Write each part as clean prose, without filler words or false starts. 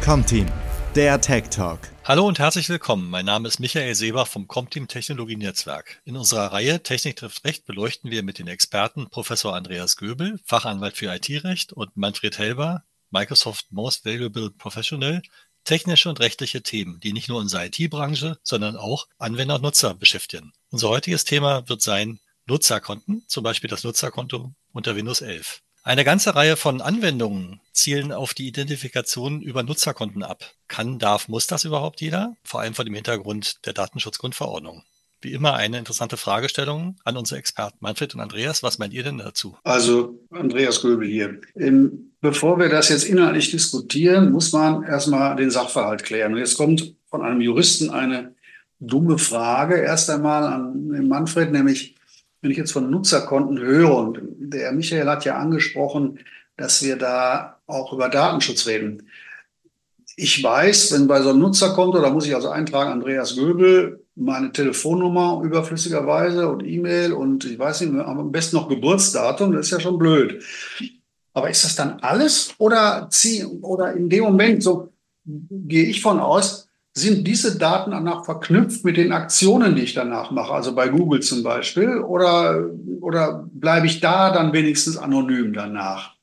Comteam, der Tech Talk. Hallo und herzlich willkommen. Mein Name ist Michael Seber vom Comteam Technologienetzwerk. In unserer Reihe Technik trifft Recht beleuchten wir mit den Experten Professor Andreas Göbel, Fachanwalt für IT-Recht, und Manfred Helber, Microsoft Most Valuable Professional, technische und rechtliche Themen, die nicht nur unsere IT-Branche, sondern auch Anwender und Nutzer beschäftigen. Unser heutiges Thema wird sein Nutzerkonten, zum Beispiel das Nutzerkonto unter Windows 11. Eine ganze Reihe von Anwendungen zielen auf die Identifikation über Nutzerkonten ab. Muss das überhaupt jeder? Vor allem vor dem Hintergrund der Datenschutzgrundverordnung. Wie immer eine interessante Fragestellung an unsere Experten Manfred und Andreas. Was meint ihr denn dazu? Also Andreas Göbel hier. Bevor wir das jetzt inhaltlich diskutieren, muss man erstmal den Sachverhalt klären. Und jetzt kommt von einem Juristen eine dumme Frage erst einmal an den Manfred, nämlich wenn ich jetzt von Nutzerkonten höre, und der Michael hat ja angesprochen, dass wir da auch über Datenschutz reden. Ich weiß, wenn bei so einem Nutzerkonto, da muss ich also eintragen, Andreas Göbel, meine Telefonnummer überflüssigerweise und E-Mail und ich weiß nicht, am besten noch Geburtsdatum, das ist ja schon blöd. Aber ist das dann alles oder in dem Moment, so gehe ich von aus, sind diese Daten danach verknüpft mit den Aktionen, die ich danach mache, also bei Google zum Beispiel, oder bleibe ich da dann wenigstens anonym danach?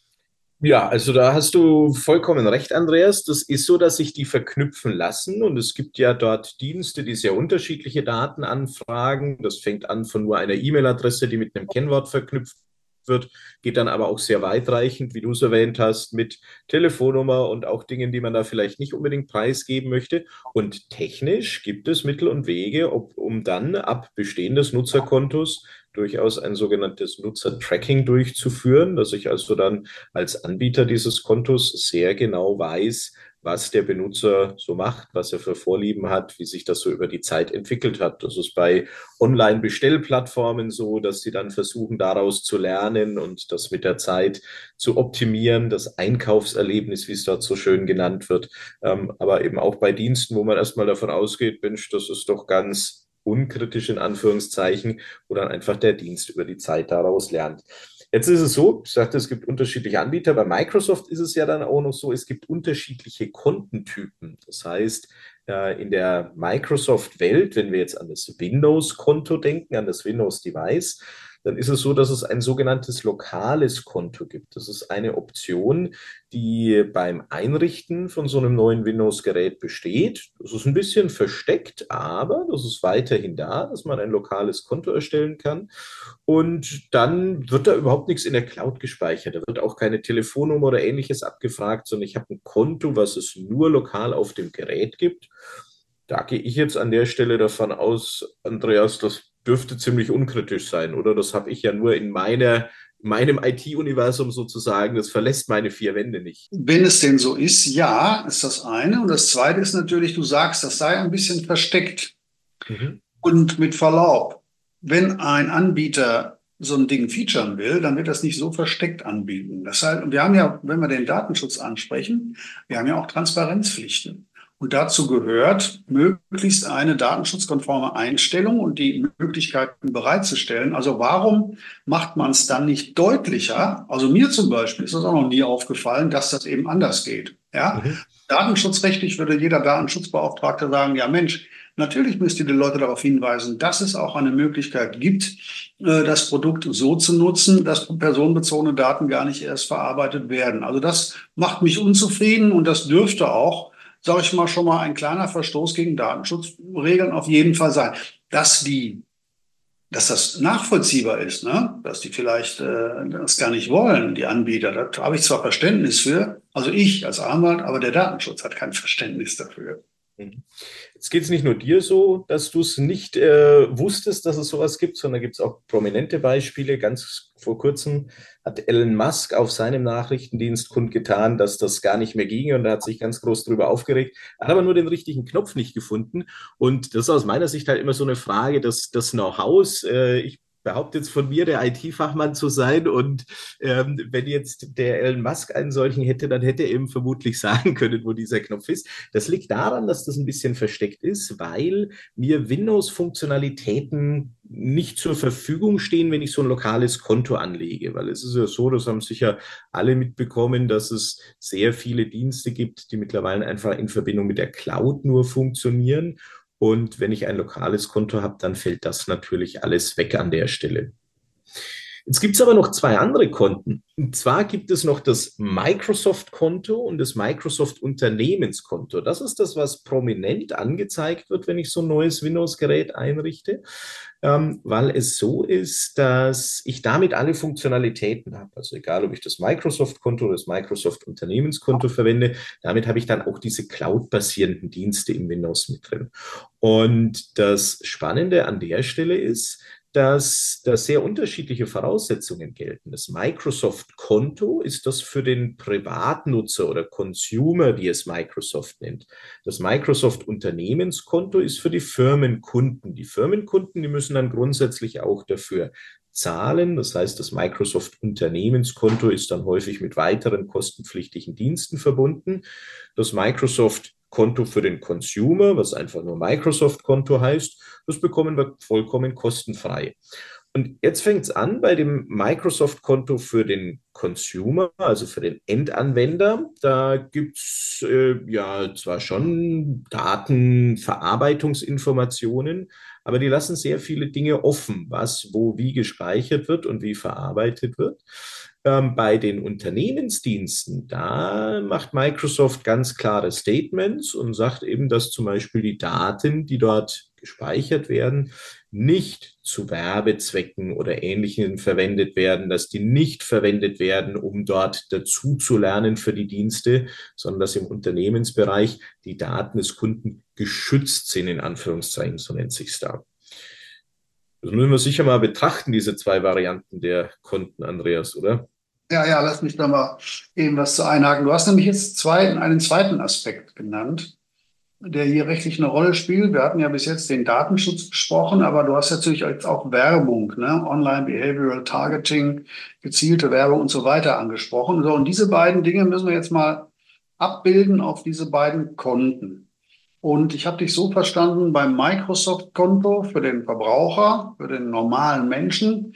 Ja, also da hast du vollkommen recht, Andreas. Das ist so, dass sich die verknüpfen lassen und es gibt ja dort Dienste, die sehr unterschiedliche Daten anfragen. Das fängt an von nur einer E-Mail-Adresse, die mit einem Kennwort verknüpft wird, geht dann aber auch sehr weitreichend, wie du es erwähnt hast, mit Telefonnummer und auch Dingen, die man da vielleicht nicht unbedingt preisgeben möchte. Und technisch gibt es Mittel und Wege, um dann ab Bestehen des Nutzerkontos durchaus ein sogenanntes Nutzer-Tracking durchzuführen, dass ich also dann als Anbieter dieses Kontos sehr genau weiß, was der Benutzer so macht, was er für Vorlieben hat, wie sich das so über die Zeit entwickelt hat. Das ist bei Online-Bestellplattformen so, dass sie dann versuchen, daraus zu lernen und das mit der Zeit zu optimieren, das Einkaufserlebnis, wie es dort so schön genannt wird. Aber eben auch bei Diensten, wo man erstmal davon ausgeht, Mensch, das ist doch ganz unkritisch in Anführungszeichen, wo dann einfach der Dienst über die Zeit daraus lernt. Jetzt ist es so, ich sagte, es gibt unterschiedliche Anbieter. Bei Microsoft ist es ja dann auch noch so, es gibt unterschiedliche Kontentypen. Das heißt, in der Microsoft-Welt, wenn wir jetzt an das Windows-Konto denken, an das Windows-Device, dann ist es so, dass es ein sogenanntes lokales Konto gibt. Das ist eine Option, die beim Einrichten von so einem neuen Windows-Gerät besteht. Das ist ein bisschen versteckt, aber das ist weiterhin da, dass man ein lokales Konto erstellen kann. Und dann wird da überhaupt nichts in der Cloud gespeichert. Da wird auch keine Telefonnummer oder ähnliches abgefragt, sondern ich habe ein Konto, was es nur lokal auf dem Gerät gibt. Da gehe ich jetzt an der Stelle davon aus, Andreas, das dürfte ziemlich unkritisch sein, oder? Das habe ich ja nur in meinem IT-Universum sozusagen. Das verlässt meine vier Wände nicht. Wenn es denn so ist, ja, ist das eine. Und das zweite ist natürlich, du sagst, das sei ein bisschen versteckt. Mhm. Und mit Verlaub, wenn ein Anbieter so ein Ding featuren will, dann wird das nicht so versteckt anbieten. Das heißt, wir haben ja, wenn wir den Datenschutz ansprechen, wir haben ja auch Transparenzpflichten. Und dazu gehört, möglichst eine datenschutzkonforme Einstellung und die Möglichkeiten bereitzustellen. Also warum macht man es dann nicht deutlicher? Also mir zum Beispiel ist das auch noch nie aufgefallen, dass das eben anders geht. Ja? Mhm. Datenschutzrechtlich würde jeder Datenschutzbeauftragte sagen, ja Mensch, natürlich müsst ihr die Leute darauf hinweisen, dass es auch eine Möglichkeit gibt, das Produkt so zu nutzen, dass personenbezogene Daten gar nicht erst verarbeitet werden. Also das macht mich unzufrieden und das dürfte auch, sage ich mal, schon mal ein kleiner Verstoß gegen Datenschutzregeln auf jeden Fall sein. Dass das nachvollziehbar ist, ne? Dass die vielleicht das gar nicht wollen, die Anbieter. Da habe ich zwar Verständnis für, also ich als Anwalt, aber der Datenschutz hat kein Verständnis dafür. Mhm. Jetzt geht es nicht nur dir so, dass du es nicht wusstest, dass es sowas gibt, sondern gibt es auch prominente Beispiele. Ganz vor kurzem hat Elon Musk auf seinem Nachrichtendienst kundgetan, dass das gar nicht mehr ginge und er hat sich ganz groß darüber aufgeregt. Er hat aber nur den richtigen Knopf nicht gefunden. Und das ist aus meiner Sicht halt immer so eine Frage des Know-hows. Ich behaupte jetzt von mir, der IT-Fachmann zu sein. Und wenn jetzt der Elon Musk einen solchen hätte, dann hätte er eben vermutlich sagen können, wo dieser Knopf ist. Das liegt daran, dass das ein bisschen versteckt ist, weil mir Windows-Funktionalitäten nicht zur Verfügung stehen, wenn ich so ein lokales Konto anlege. Weil es ist ja so, das haben sicher alle mitbekommen, dass es sehr viele Dienste gibt, die mittlerweile einfach in Verbindung mit der Cloud nur funktionieren. Und wenn ich ein lokales Konto habe, dann fällt das natürlich alles weg an der Stelle. Jetzt gibt es aber noch zwei andere Konten. Und zwar gibt es noch das Microsoft-Konto und das Microsoft-Unternehmenskonto. Das ist das, was prominent angezeigt wird, wenn ich so ein neues Windows-Gerät einrichte, weil es so ist, dass ich damit alle Funktionalitäten habe. Also egal, ob ich das Microsoft-Konto oder das Microsoft-Unternehmenskonto verwende, damit habe ich dann auch diese Cloud-basierenden Dienste im Windows mit drin. Und das Spannende an der Stelle ist, dass da sehr unterschiedliche Voraussetzungen gelten. Das Microsoft-Konto ist das für den Privatnutzer oder Consumer, wie es Microsoft nennt. Das Microsoft-Unternehmenskonto ist für die Firmenkunden. Die Firmenkunden, die müssen dann grundsätzlich auch dafür zahlen. Das heißt, das Microsoft-Unternehmenskonto ist dann häufig mit weiteren kostenpflichtigen Diensten verbunden. Das Microsoft-Konto für den Consumer, was einfach nur Microsoft-Konto heißt, das bekommen wir vollkommen kostenfrei. Und jetzt fängt es an bei dem Microsoft-Konto für den Consumer, also für den Endanwender. Da gibt es ja zwar schon Datenverarbeitungsinformationen, aber die lassen sehr viele Dinge offen, was wo wie gespeichert wird und wie verarbeitet wird. Bei den Unternehmensdiensten, da macht Microsoft ganz klare Statements und sagt eben, dass zum Beispiel die Daten, die dort gespeichert werden, nicht zu Werbezwecken oder Ähnlichem verwendet werden, dass die nicht verwendet werden, um dort dazu zu lernen für die Dienste, sondern dass im Unternehmensbereich die Daten des Kunden geschützt sind, in Anführungszeichen, so nennt sich es da. Das müssen wir sicher mal betrachten, diese zwei Varianten der Konten, Andreas, oder? Ja, lass mich da mal eben was zu einhaken. Du hast nämlich jetzt einen zweiten Aspekt genannt, der hier rechtlich eine Rolle spielt. Wir hatten ja bis jetzt den Datenschutz besprochen, aber du hast natürlich auch Werbung, ne? Online Behavioral Targeting, gezielte Werbung und so weiter angesprochen. So, und diese beiden Dinge müssen wir jetzt mal abbilden auf diese beiden Konten. Und ich habe dich so verstanden, beim Microsoft-Konto für den Verbraucher, für den normalen Menschen,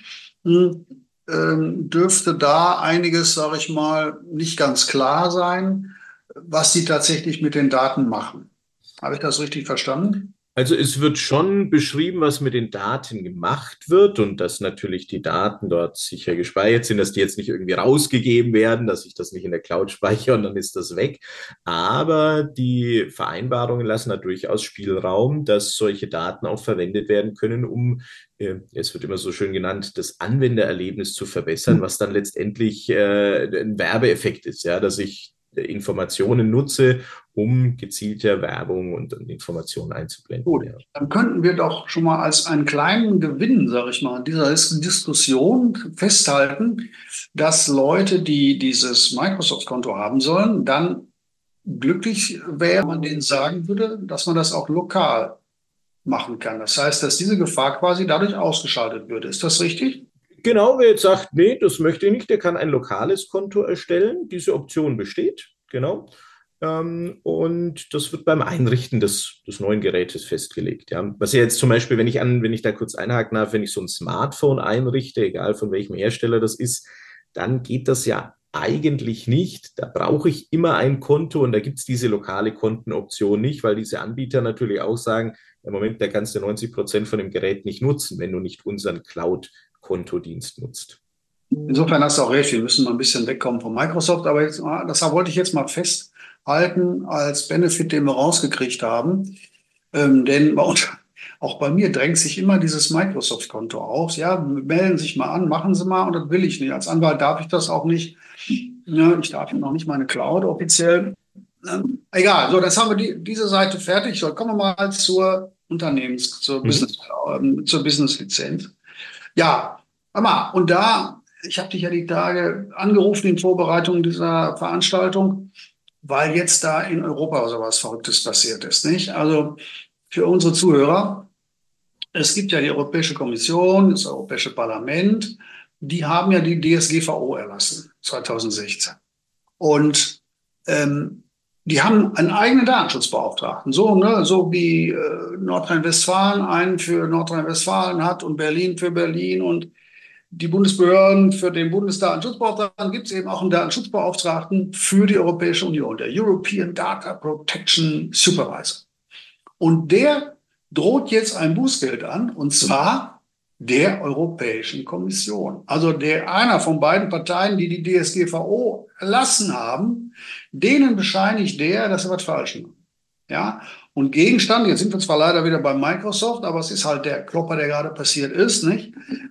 dürfte da einiges, sage ich mal, nicht ganz klar sein, was sie tatsächlich mit den Daten machen. Habe ich das richtig verstanden? Also es wird schon beschrieben, was mit den Daten gemacht wird und dass natürlich die Daten dort sicher gespeichert sind, dass die jetzt nicht irgendwie rausgegeben werden, dass ich das nicht in der Cloud speichere und dann ist das weg. Aber die Vereinbarungen lassen da durchaus Spielraum, dass solche Daten auch verwendet werden können, um, es wird immer so schön genannt, das Anwendererlebnis zu verbessern, was dann letztendlich ein Werbeeffekt ist, ja, dass ich Informationen nutze, um gezielte Werbung und Informationen einzublenden. Gut, dann könnten wir doch schon mal als einen kleinen Gewinn, sage ich mal, in dieser Diskussion festhalten, dass Leute, die dieses Microsoft-Konto haben sollen, dann glücklich wären, wenn man denen sagen würde, dass man das auch lokal machen kann. Das heißt, dass diese Gefahr quasi dadurch ausgeschaltet würde. Ist das richtig? Genau, wer jetzt sagt, nee, das möchte ich nicht, der kann ein lokales Konto erstellen. Diese Option besteht, genau. Und das wird beim Einrichten des neuen Gerätes festgelegt. Ja. Was ja jetzt zum Beispiel, wenn ich da kurz einhaken darf, wenn ich so ein Smartphone einrichte, egal von welchem Hersteller das ist, dann geht das ja eigentlich nicht. Da brauche ich immer ein Konto und da gibt es diese lokale Kontenoption nicht, weil diese Anbieter natürlich auch sagen, im Moment, da kannst du 90% von dem Gerät nicht nutzen, wenn du nicht unseren Cloud-Kontodienst nutzt. Insofern hast du auch recht, wir müssen mal ein bisschen wegkommen von Microsoft, aber jetzt, das wollte ich jetzt mal festhalten als Benefit, den wir rausgekriegt haben. Denn auch bei mir drängt sich immer dieses Microsoft-Konto auf. Ja, melden Sie sich mal an, machen Sie mal, und das will ich nicht. Als Anwalt darf ich das auch nicht. Ja, ich darf noch nicht meine Cloud offiziell. Egal, so, jetzt haben wir diese Seite fertig. So, kommen wir mal zur Business-Lizenz. Ja, und ich habe dich ja die Tage angerufen in Vorbereitung dieser Veranstaltung, weil jetzt da in Europa so was Verrücktes passiert ist, nicht? Also für unsere Zuhörer, Es gibt ja die Europäische Kommission, das Europäische Parlament, die haben ja die DSGVO erlassen, 2016. Und die haben einen eigenen Datenschutzbeauftragten, so, ne, so wie Nordrhein-Westfalen einen für Nordrhein-Westfalen hat und Berlin für Berlin und die Bundesbehörden für den Bundesdatenschutzbeauftragten, gibt es eben auch einen Datenschutzbeauftragten für die Europäische Union, der European Data Protection Supervisor. Und der droht jetzt ein Bußgeld an, und zwar der Europäischen Kommission. Also einer von beiden Parteien, die die DSGVO erlassen haben, denen bescheinigt dass sie was falsch machen. Ja? Und Gegenstand, jetzt sind wir zwar leider wieder bei Microsoft, aber es ist halt der Klopper, der gerade passiert ist, nicht?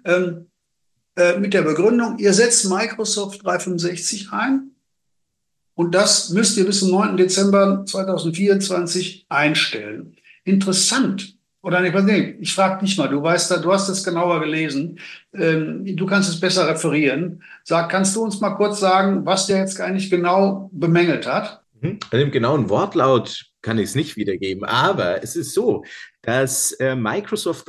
Mit der Begründung, ihr setzt Microsoft 365 ein und das müsst ihr bis zum 9. Dezember 2024 einstellen. Interessant. Oder ich weiß nicht, ich frage dich mal, du hast das genauer gelesen, du kannst es besser referieren. Kannst du uns mal kurz sagen, was der jetzt eigentlich genau bemängelt hat? Bei dem genauen Wortlaut kann ich es nicht wiedergeben, aber es ist so, dass Microsoft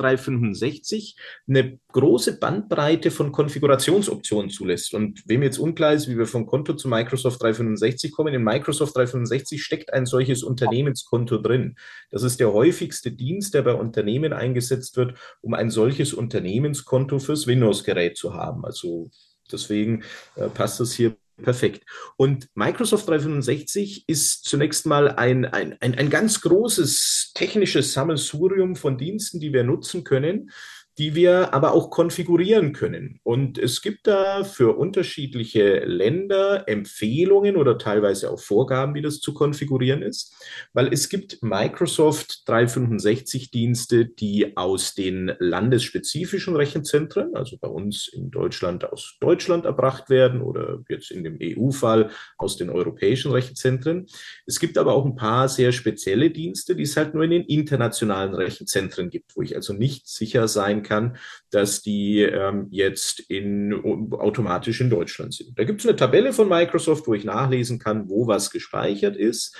365 eine große Bandbreite von Konfigurationsoptionen zulässt. Und wem jetzt unklar ist, wie wir vom Konto zu Microsoft 365 kommen, in Microsoft 365 steckt ein solches Unternehmenskonto drin. Das ist der häufigste Dienst, der bei Unternehmen eingesetzt wird, um ein solches Unternehmenskonto fürs Windows-Gerät zu haben. Also deswegen passt das hier perfekt. Und Microsoft 365 ist zunächst mal ein ganz großes technisches Sammelsurium von Diensten, die wir nutzen können, die wir aber auch konfigurieren können. Und es gibt da für unterschiedliche Länder Empfehlungen oder teilweise auch Vorgaben, wie das zu konfigurieren ist, weil es gibt Microsoft 365 Dienste, die aus den landesspezifischen Rechenzentren, also bei uns in Deutschland aus Deutschland erbracht werden oder jetzt in dem EU-Fall aus den europäischen Rechenzentren. Es gibt aber auch ein paar sehr spezielle Dienste, die es halt nur in den internationalen Rechenzentren gibt, wo ich also nicht sicher sein kann, dass die jetzt automatisch in Deutschland sind. Da gibt es eine Tabelle von Microsoft, wo ich nachlesen kann, wo was gespeichert ist.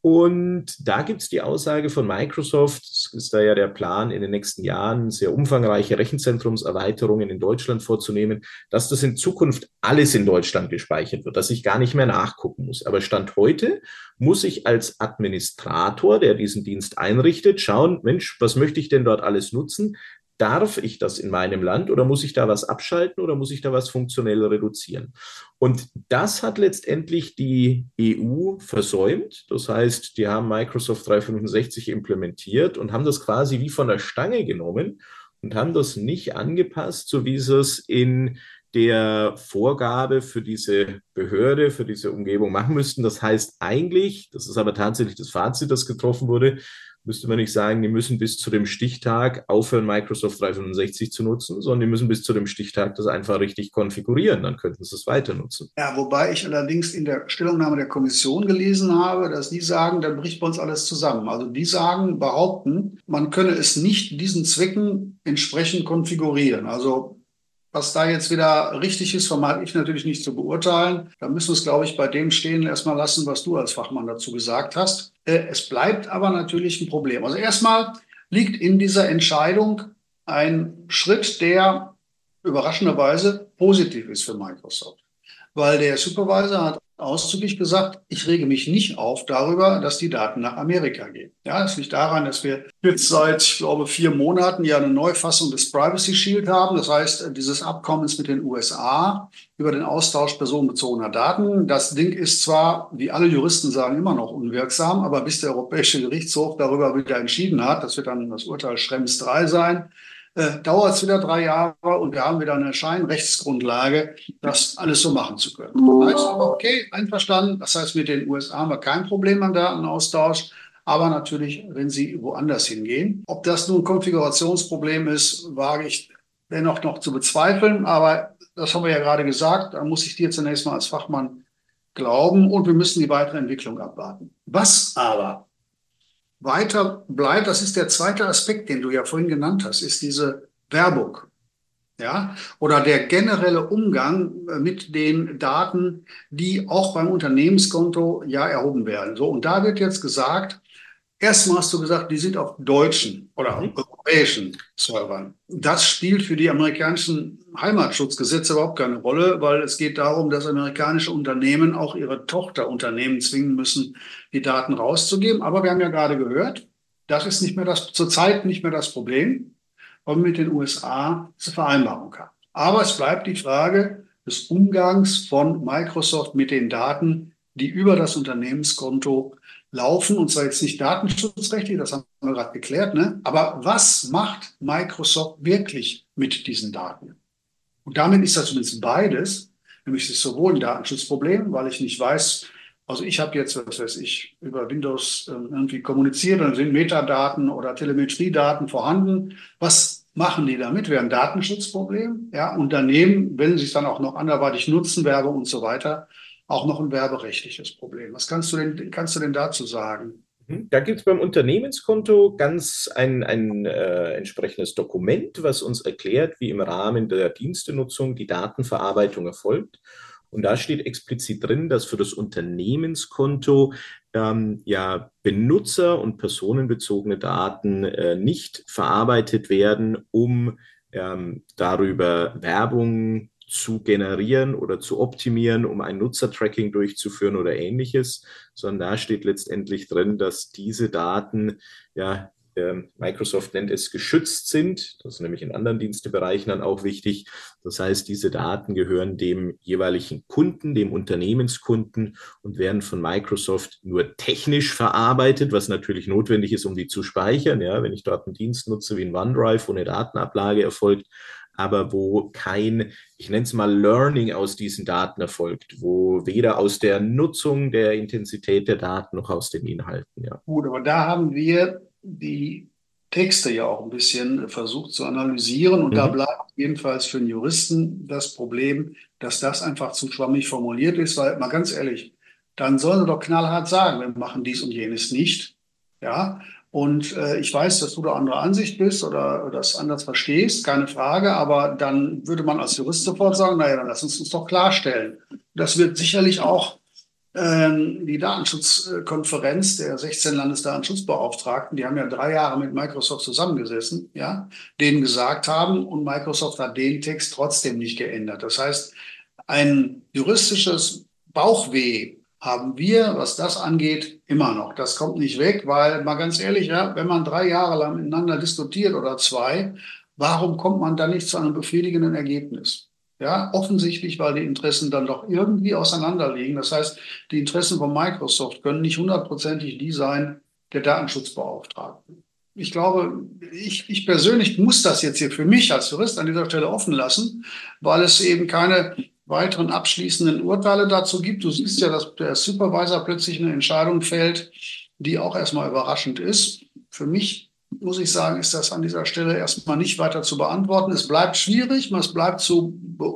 Und da gibt es die Aussage von Microsoft, es ist da ja der Plan, in den nächsten Jahren sehr umfangreiche Rechenzentrumserweiterungen in Deutschland vorzunehmen, dass das in Zukunft alles in Deutschland gespeichert wird, dass ich gar nicht mehr nachgucken muss. Aber Stand heute muss ich als Administrator, der diesen Dienst einrichtet, schauen, Mensch, was möchte ich denn dort alles nutzen? Darf ich das in meinem Land oder muss ich da was abschalten oder muss ich da was funktionell reduzieren? Und das hat letztendlich die EU versäumt. Das heißt, die haben Microsoft 365 implementiert und haben das quasi wie von der Stange genommen und haben das nicht angepasst, so wie sie es in der Vorgabe für diese Behörde, für diese Umgebung machen müssten. Das heißt eigentlich, das ist aber tatsächlich das Fazit, das getroffen wurde, müsste man nicht sagen, die müssen bis zu dem Stichtag aufhören, Microsoft 365 zu nutzen, sondern die müssen bis zu dem Stichtag das einfach richtig konfigurieren. Dann könnten sie es weiter nutzen. Ja, wobei ich allerdings in der Stellungnahme der Kommission gelesen habe, dass die sagen, dann bricht bei uns alles zusammen. Also die behaupten, man könne es nicht diesen Zwecken entsprechend konfigurieren. Also was da jetzt wieder richtig ist, vermag ich natürlich nicht zu beurteilen. Da müssen wir es, glaube ich, bei dem stehen erstmal lassen, was du als Fachmann dazu gesagt hast. Es bleibt aber natürlich ein Problem. Also erstmal liegt in dieser Entscheidung ein Schritt, der überraschenderweise positiv ist für Microsoft. Weil der Supervisor hat ausdrücklich gesagt, ich rege mich nicht auf darüber, dass die Daten nach Amerika gehen. Ja, das liegt daran, dass wir jetzt seit, ich glaube, 4 Monaten ja eine Neufassung des Privacy Shield haben. Das heißt, dieses Abkommens mit den USA über den Austausch personenbezogener Daten. Das Ding ist zwar, wie alle Juristen sagen, immer noch unwirksam, aber bis der Europäische Gerichtshof darüber wieder entschieden hat, das wird dann das Urteil Schrems 3 sein, dauert es wieder 3 Jahre und wir haben wieder eine Scheinrechtsgrundlage, das alles so machen zu können. Das heißt aber, okay, einverstanden. Das heißt, mit den USA haben wir kein Problem am Datenaustausch, aber natürlich, wenn sie woanders hingehen. Ob das nun ein Konfigurationsproblem ist, wage ich dennoch noch zu bezweifeln, aber das haben wir ja gerade gesagt, da muss ich dir zunächst mal als Fachmann glauben und wir müssen die weitere Entwicklung abwarten. Was aber weiter bleibt, das ist der zweite Aspekt, den du ja vorhin genannt hast, ist diese Werbung. Ja, oder der generelle Umgang mit den Daten, die auch beim Unternehmenskonto ja erhoben werden. So, und da wird jetzt gesagt, Erstmal hast du gesagt, die sind auf deutschen oder europäischen Servern. Das spielt für die amerikanischen Heimatschutzgesetze überhaupt keine Rolle, weil es geht darum, dass amerikanische Unternehmen auch ihre Tochterunternehmen zwingen müssen, die Daten rauszugeben. Aber wir haben ja gerade gehört, das ist zurzeit nicht mehr das Problem, weil wir mit den USA diese Vereinbarung haben. Aber es bleibt die Frage des Umgangs von Microsoft mit den Daten, die über das Unternehmenskonto laufen, und zwar jetzt nicht datenschutzrechtlich, das haben wir gerade geklärt, ne? Aber was macht Microsoft wirklich mit diesen Daten? Und damit ist das zumindest beides, nämlich es ist sowohl ein Datenschutzproblem, weil ich nicht weiß, also ich habe jetzt, was weiß ich, über Windows irgendwie kommuniziert, dann sind Metadaten oder Telemetriedaten vorhanden. Was machen die damit? Wäre ein Datenschutzproblem. Ja, und daneben, wenn sie es dann auch noch anderweitig nutzen, Werbe und so weiter, auch noch ein werberechtliches Problem. Was kannst du denn dazu sagen? Da gibt es beim Unternehmenskonto ganz ein entsprechendes Dokument, was uns erklärt, wie im Rahmen der Dienstenutzung die Datenverarbeitung erfolgt. Und da steht explizit drin, dass für das Unternehmenskonto ja benutzer- und personenbezogene Daten nicht verarbeitet werden, um darüber Werbung zu generieren oder zu optimieren, um ein Nutzertracking durchzuführen oder ähnliches, sondern da steht letztendlich drin, dass diese Daten, ja, Microsoft nennt es geschützt sind. Das ist nämlich in anderen Dienstebereichen dann auch wichtig. Das heißt, diese Daten gehören dem jeweiligen Kunden, dem Unternehmenskunden, und werden von Microsoft nur technisch verarbeitet, was natürlich notwendig ist, um die zu speichern. Ja, wenn ich dort einen Dienst nutze wie ein OneDrive, wo eine Datenablage erfolgt, aber wo kein, ich nenne es mal, Learning aus diesen Daten erfolgt, wo weder aus der Nutzung der Intensität der Daten noch aus den Inhalten. Ja. Gut, aber da haben wir die Texte ja auch ein bisschen versucht zu analysieren, und da bleibt jedenfalls für einen Juristen das Problem, dass das einfach zu schwammig formuliert ist, weil, mal ganz ehrlich, dann sollen sie doch knallhart sagen, wir machen dies und jenes nicht. Ja, und ich weiß, dass du da anderer Ansicht bist oder das anders verstehst, keine Frage, aber dann würde man als Jurist sofort sagen, naja, dann lass uns doch klarstellen. Das wird sicherlich auch die Datenschutzkonferenz der 16 Landesdatenschutzbeauftragten, die haben ja 3 Jahre mit Microsoft zusammengesessen, ja, denen gesagt haben, und Microsoft hat den Text trotzdem nicht geändert. Das heißt, ein juristisches Bauchweh haben wir, was das angeht, immer noch. Das kommt nicht weg, weil, mal ganz ehrlich, ja, wenn man 3 Jahre lang miteinander diskutiert oder 2, warum kommt man dann nicht zu einem befriedigenden Ergebnis? Ja, offensichtlich, weil die Interessen dann doch irgendwie auseinanderliegen. Das heißt, die Interessen von Microsoft können nicht hundertprozentig die sein der Datenschutzbeauftragten. Ich glaube, ich persönlich muss das jetzt hier für mich als Jurist an dieser Stelle offen lassen, weil es eben keine weiteren abschließenden Urteile dazu gibt. Du siehst ja, dass der Supervisor plötzlich eine Entscheidung fällt, die auch erstmal überraschend ist. Für mich, muss ich sagen, ist das an dieser Stelle erstmal nicht weiter zu beantworten. Es bleibt schwierig, es bleibt zu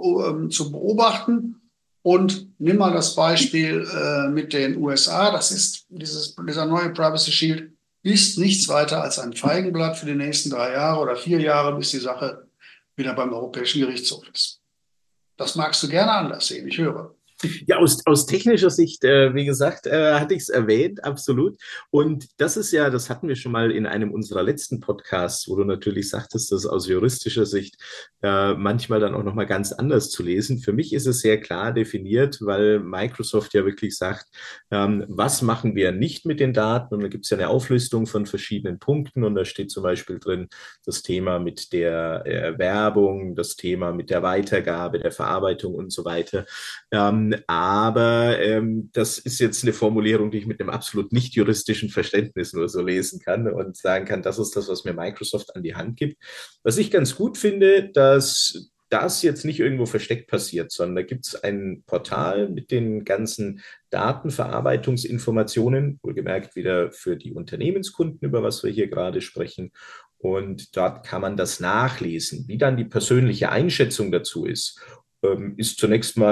beobachten. Und nimm mal das Beispiel mit den USA. Das ist dieser neue Privacy Shield ist nichts weiter als ein Feigenblatt für die nächsten 3 Jahre oder 4 Jahre, bis die Sache wieder beim Europäischen Gerichtshof ist. Das magst du gerne anders sehen, ich höre. Ja, aus technischer Sicht, wie gesagt, hatte ich es erwähnt, absolut. Und das ist ja, das hatten wir schon mal in einem unserer letzten Podcasts, wo du natürlich sagtest, das aus juristischer Sicht manchmal dann auch nochmal ganz anders zu lesen. Für mich ist es sehr klar definiert, weil Microsoft ja wirklich sagt, was machen wir nicht mit den Daten? Und da gibt es ja eine Auflistung von verschiedenen Punkten, und da steht zum Beispiel drin das Thema mit der Werbung, das Thema mit der Weitergabe, der Verarbeitung und so weiter. Aber das ist jetzt eine Formulierung, die ich mit einem absolut nicht juristischen Verständnis nur so lesen kann und sagen kann, das ist das, was mir Microsoft an die Hand gibt. Was ich ganz gut finde, dass das jetzt nicht irgendwo versteckt passiert, sondern da gibt es ein Portal mit den ganzen Datenverarbeitungsinformationen, wohlgemerkt wieder für die Unternehmenskunden, über was wir hier gerade sprechen. Und dort kann man das nachlesen. Wie dann die persönliche Einschätzung dazu ist zunächst mal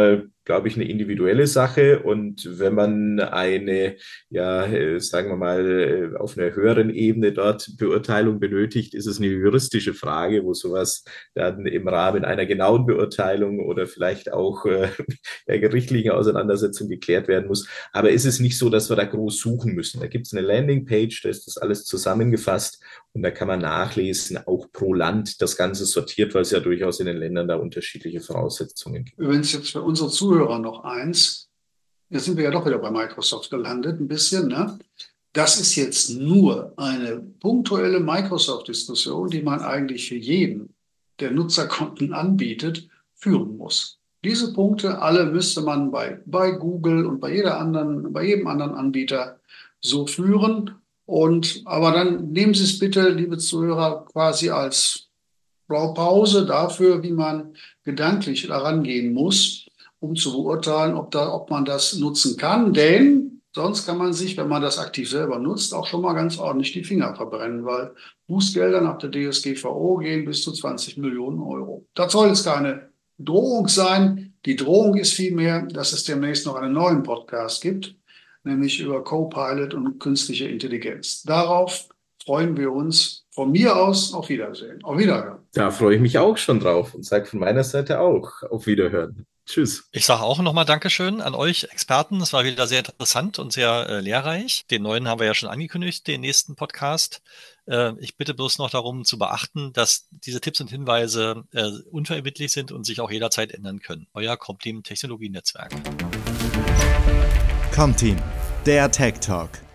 glaube ich, eine individuelle Sache. Und wenn man eine, ja, sagen wir mal, auf einer höheren Ebene dort Beurteilung benötigt, ist es eine juristische Frage, wo sowas dann im Rahmen einer genauen Beurteilung oder vielleicht auch der gerichtlichen Auseinandersetzung geklärt werden muss. Aber ist es nicht so, dass wir da groß suchen müssen? Da gibt es eine Landingpage, da ist das alles zusammengefasst und da kann man nachlesen, auch pro Land das Ganze sortiert, weil es ja durchaus in den Ländern da unterschiedliche Voraussetzungen gibt. Übrigens jetzt für unsere Zuhörer noch eins. Jetzt sind wir ja doch wieder bei Microsoft gelandet, ein bisschen, ne? Das ist jetzt nur eine punktuelle Microsoft-Diskussion, die man eigentlich für jeden, der Nutzerkonten anbietet, führen muss. Diese Punkte alle müsste man bei Google und bei jedem anderen Anbieter so führen. Aber dann nehmen Sie es bitte, liebe Zuhörer, quasi als Blaupause dafür, wie man gedanklich daran gehen muss, um zu beurteilen, ob man das nutzen kann. Denn sonst kann man sich, wenn man das aktiv selber nutzt, auch schon mal ganz ordentlich die Finger verbrennen, weil Bußgelder nach der DSGVO gehen bis zu 20 Millionen Euro. Das soll jetzt keine Drohung sein. Die Drohung ist vielmehr, dass es demnächst noch einen neuen Podcast gibt, nämlich über Copilot und künstliche Intelligenz. Darauf freuen wir uns von mir aus. Auf Wiedersehen. Auf Wiederhören. Da freue ich mich auch schon drauf und sage von meiner Seite auch auf Wiederhören. Tschüss. Ich sage auch nochmal Dankeschön an euch Experten. Das war wieder sehr interessant und sehr lehrreich. Den neuen haben wir ja schon angekündigt, den nächsten Podcast. Ich bitte bloß noch darum zu beachten, dass diese Tipps und Hinweise unverbindlich sind und sich auch jederzeit ändern können. Euer Comteam Technologienetzwerk. Comteam, der Tech Talk.